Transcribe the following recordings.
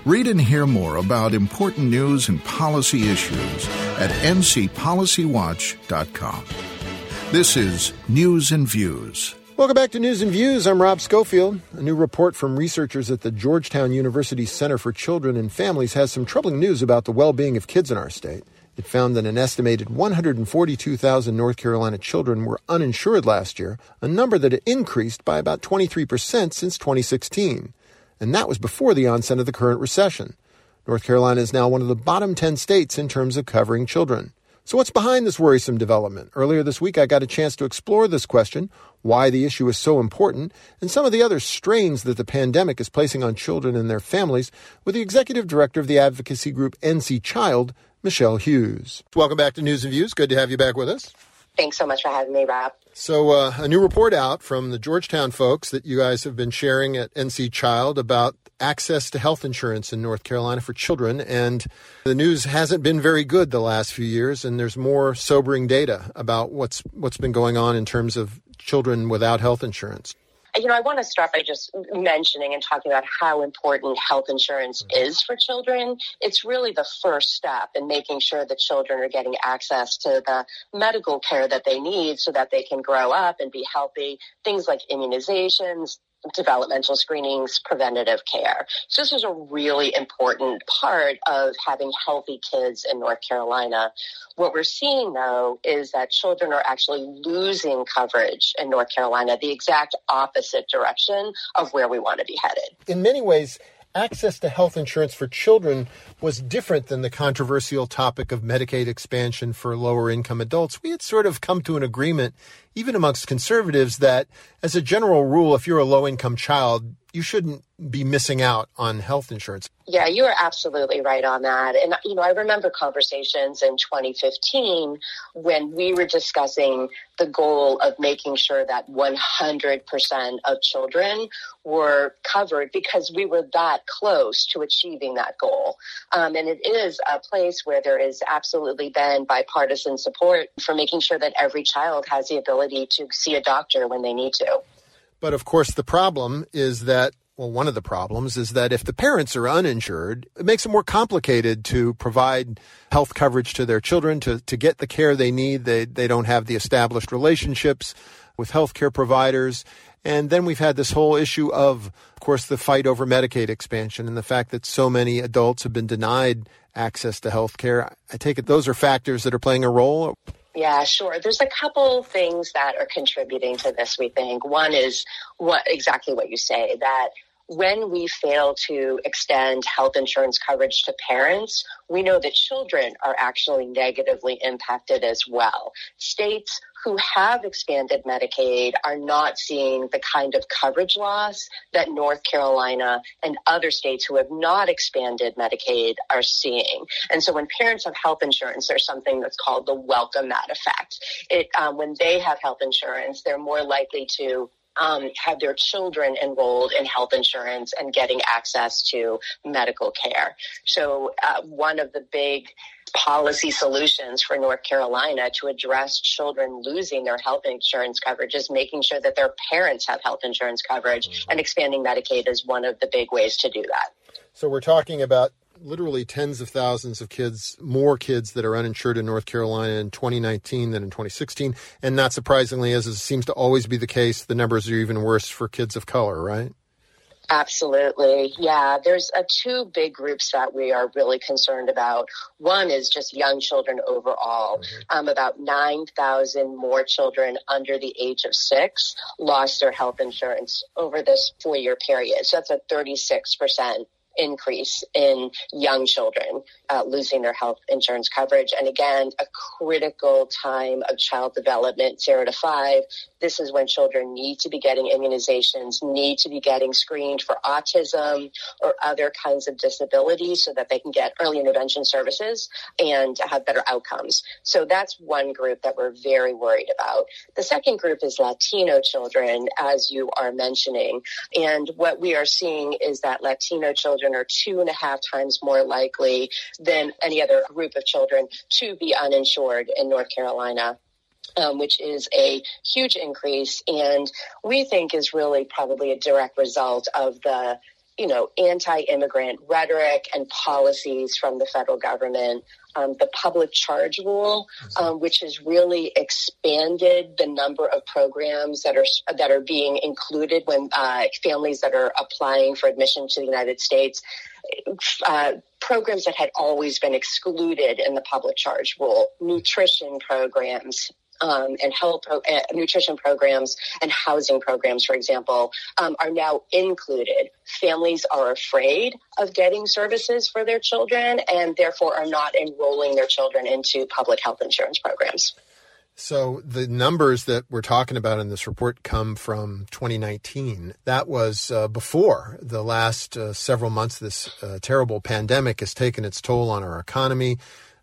Read and hear more about important news and policy issues at ncpolicywatch.com. This is News and Views. Welcome back to News and Views. I'm Rob Schofield. A new report from researchers at the Georgetown University Center for Children and Families has some troubling news about the well-being of kids in our state. It found that an estimated 142,000 North Carolina children were uninsured last year, a number that had increased by about 23% since 2016. And that was before the onset of the current recession. North Carolina is now one of the bottom 10 states in terms of covering children. So what's behind this worrisome development? Earlier this week, I got a chance to explore this question, why the issue is so important, and some of the other strains that the pandemic is placing on children and their families with the executive director of the advocacy group NC Child, Michelle Hughes. Welcome back to News and Views. Good to have you back with us. Thanks so much for having me, Rob. So a new report out from the Georgetown folks that you guys have been sharing at NC Child about access to health insurance in North Carolina for children. And the news hasn't been very good the last few years, and there's more sobering data about what's been going on in terms of children without health insurance. I want to start by just mentioning and talking about how important health insurance is for children. It's really the first step in making sure that children are getting access to the medical care that they need so that they can grow up and be healthy. Things like immunizations, developmental screenings, preventative care. So this is a really important part of having healthy kids in North Carolina. What we're seeing, though, is that children are actually losing coverage in North Carolina, the exact opposite direction of where we want to be headed. In many ways, access to health insurance for children was different than the controversial topic of Medicaid expansion for lower-income adults. We had sort of come to an agreement, even amongst conservatives, that as a general rule, if you're a low-income child, you shouldn't be missing out on health insurance. Yeah, you are absolutely right on that. And, I remember conversations in 2015 when we were discussing the goal of making sure that 100% of children were covered because we were that close to achieving that goal. And it is a place where there is absolutely been bipartisan support for making sure that every child has the ability to see a doctor when they need to. But of course, the problem is that, one of the problems is that if the parents are uninsured, it makes it more complicated to provide health coverage to their children, to get the care they need. They don't have the established relationships with healthcare providers. And then we've had this whole issue of course, the fight over Medicaid expansion and the fact that so many adults have been denied access to health care. I take it those are factors that are playing a role. Yeah, sure. There's a couple things that are contributing to this, we think. One is exactly what you say, that when we fail to extend health insurance coverage to parents, we know that children are actually negatively impacted as well. States who have expanded Medicaid are not seeing the kind of coverage loss that North Carolina and other states who have not expanded Medicaid are seeing. And so when parents have health insurance, there's something that's called the welcome mat effect. When they have health insurance, they're more likely to have their children enrolled in health insurance and getting access to medical care. So one of the big policy solutions for North Carolina to address children losing their health insurance coverage is making sure that their parents have health insurance coverage, and expanding Medicaid is one of the big ways to do that. So we're talking about literally tens of thousands of kids, more kids that are uninsured in North Carolina in 2019 than in 2016. And not surprisingly, as it seems to always be the case, the numbers are even worse for kids of color, right? Absolutely. Yeah, there's two big groups that we are really concerned about. One is just young children overall. About 9,000 more children under the age of 6 lost their health insurance over this 4-year period. So that's a 36% increase in young children losing their health insurance coverage. And again, a critical time of child development, 0 to 5. This is when children need to be getting immunizations, need to be getting screened for autism or other kinds of disabilities so that they can get early intervention services and have better outcomes. So that's one group that we're very worried about. The second group is Latino children, as you are mentioning. And what we are seeing is that Latino children are 2.5 times more likely than any other group of children to be uninsured in North Carolina. Which is a huge increase, and we think is really probably a direct result of the anti-immigrant rhetoric and policies from the federal government. The public charge rule, which has really expanded the number of programs that are being included when families that are applying for admission to the United States, programs that had always been excluded in the public charge rule, nutrition programs, and health nutrition programs and housing programs, for example, are now included. Families are afraid of getting services for their children and therefore are not enrolling their children into public health insurance programs. So the numbers that we're talking about in this report come from 2019. That was before the last several months this terrible pandemic has taken its toll on our economy.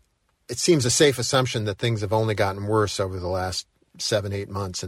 It seems a safe assumption that things have only gotten worse over the last 7-8 months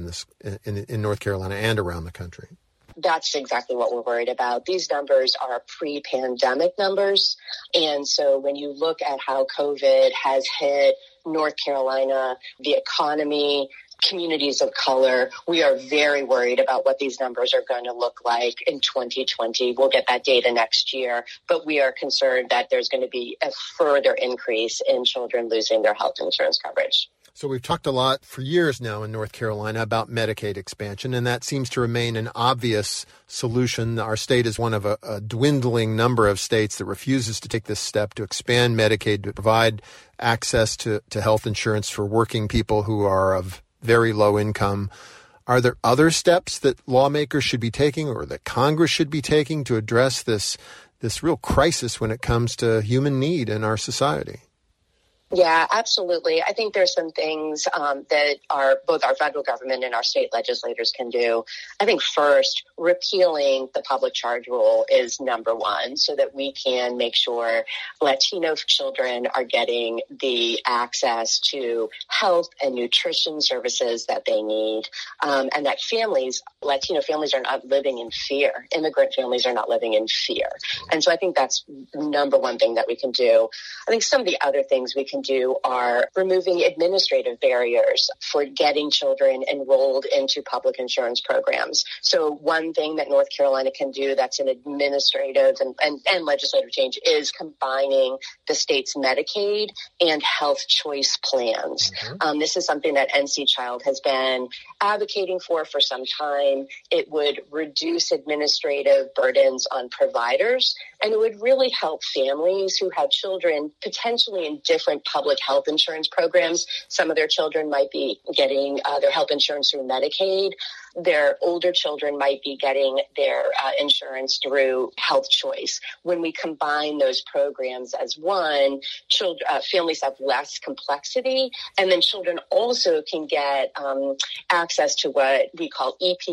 in North Carolina and around the country. That's exactly what we're worried about. These numbers are pre-pandemic numbers. And so when you look at how COVID has hit North Carolina, the economy, communities of color, we are very worried about what these numbers are going to look like in 2020. We'll get that data next year, but we are concerned that there's going to be a further increase in children losing their health insurance coverage. So we've talked a lot for years now in North Carolina about Medicaid expansion, and that seems to remain an obvious solution. Our state is one of a dwindling number of states that refuses to take this step to expand Medicaid to provide access to health insurance for working people who are of very low income. Are there other steps that lawmakers should be taking or that Congress should be taking to address this real crisis when it comes to human need in our society? Yeah, absolutely. I think there's some things that both our federal government and our state legislators can do. I think first, repealing the public charge rule is number one so that we can make sure Latino children are getting the access to health and nutrition services that they need, and that Latino families are not living in fear. Immigrant families are not living in fear. And so I think that's number one thing that we can do. I think some of the other things we can do are removing administrative barriers for getting children enrolled into public insurance programs. So one thing that North Carolina can do that's an administrative and legislative change is combining the state's Medicaid and health choice plans. Mm-hmm. This is something that NC Child has been advocating for some time. It would reduce administrative burdens on providers, and it would really help families who have children potentially in different public health insurance programs. Some of their children might be getting their health insurance through Medicaid. Their older children might be getting their insurance through Health Choice. When we combine those programs as one, families have less complexity, and then children also can get access to what we call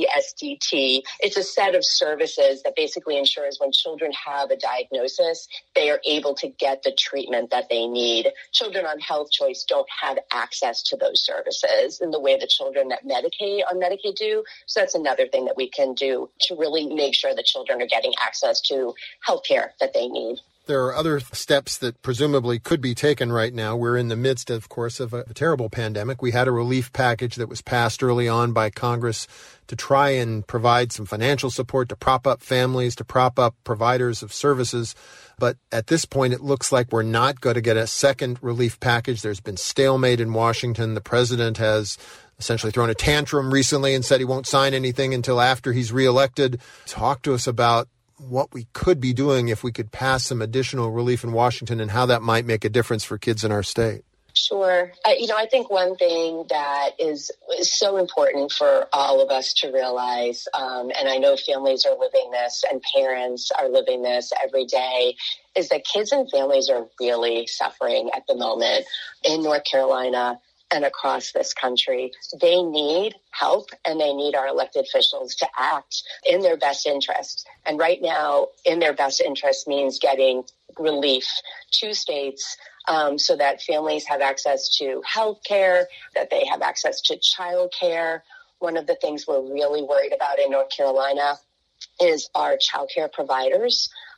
EPSDT. It's a set of services that basically ensures when children have a diagnosis, they are able to get the treatment that they need. Children on Health Choice don't have access to those services in the way the children that on Medicaid do. So that's another thing that we can do to really make sure that children are getting access to health care that they need. There are other steps that presumably could be taken right now. We're in the midst, of course, of a terrible pandemic. We had a relief package that was passed early on by Congress to try and provide some financial support to prop up families, to prop up providers of services. But at this point, it looks like we're not going to get a second relief package. There's been stalemate in Washington. The president has essentially thrown a tantrum recently and said he won't sign anything until after he's reelected. Talk to us about what we could be doing if we could pass some additional relief in Washington and how that might make a difference for kids in our state. Sure. I think one thing that is so important for all of us to realize, and I know families are living this and parents are living this every day, is that kids and families are really suffering at the moment in North Carolina and across this country. They need help, and they need our elected officials to act in their best interest. And right now, in their best interest means getting relief to states so that families have access to health care, that they have access to child care. One of the things we're really worried about in North Carolina is our child care providers.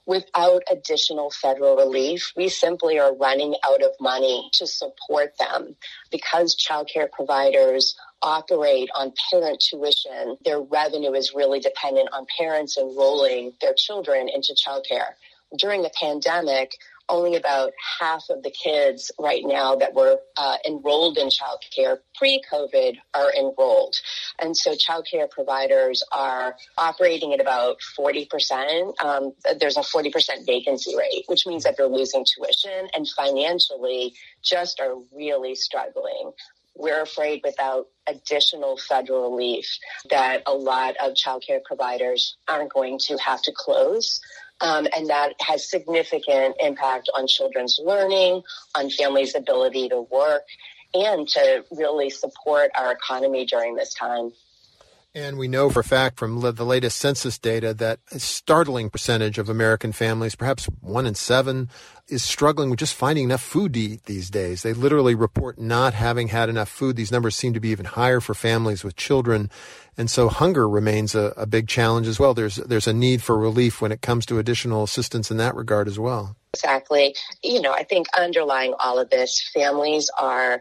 without additional federal relief, we simply are running out of money to support them. Because childcare providers operate on parent tuition, their revenue is really dependent on parents enrolling their children into childcare. During the pandemic, only about half of the kids right now that were enrolled in childcare pre-COVID are enrolled. And so childcare providers are operating at about 40%. There's a 40% vacancy rate, which means that they're losing tuition and financially just are really struggling. We're afraid without additional federal relief that a lot of childcare providers aren't going to have to close. And that has significant impact on children's learning, on families' ability to work, and to really support our economy during this time. And we know for a fact from the latest census data that a startling percentage of American families, perhaps 1 in 7, is struggling with just finding enough food to eat these days. They literally report not having had enough food. These numbers seem to be even higher for families with children. And so hunger remains a big challenge as well. There's a need for relief when it comes to additional assistance in that regard as well. Exactly. I think underlying all of this, families are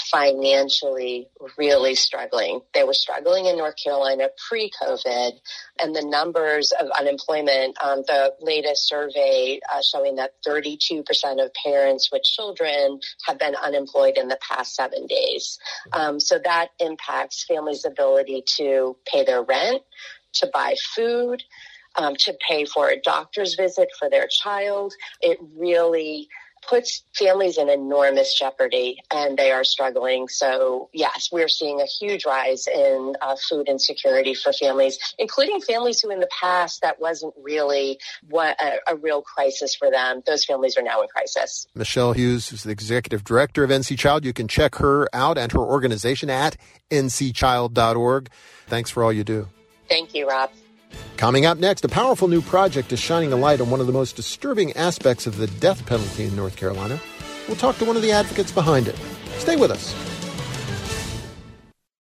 financially really struggling. They were struggling in North Carolina pre-COVID, and the numbers of unemployment, the latest survey showing that 32% of parents with children have been unemployed in the past 7 days. So that impacts families' ability to pay their rent, to buy food, to pay for a doctor's visit for their child. It really puts families in enormous jeopardy, and they are struggling. So, yes, we're seeing a huge rise in food insecurity for families, including families who in the past that wasn't really a real crisis for them. Those families are now in crisis. Michelle Hughes is the executive director of NC Child. You can check her out and her organization at ncchild.org. Thanks for all you do. Thank you, Rob. Coming up next, a powerful new project is shining a light on one of the most disturbing aspects of the death penalty in North Carolina. We'll talk to one of the advocates behind it. Stay with us.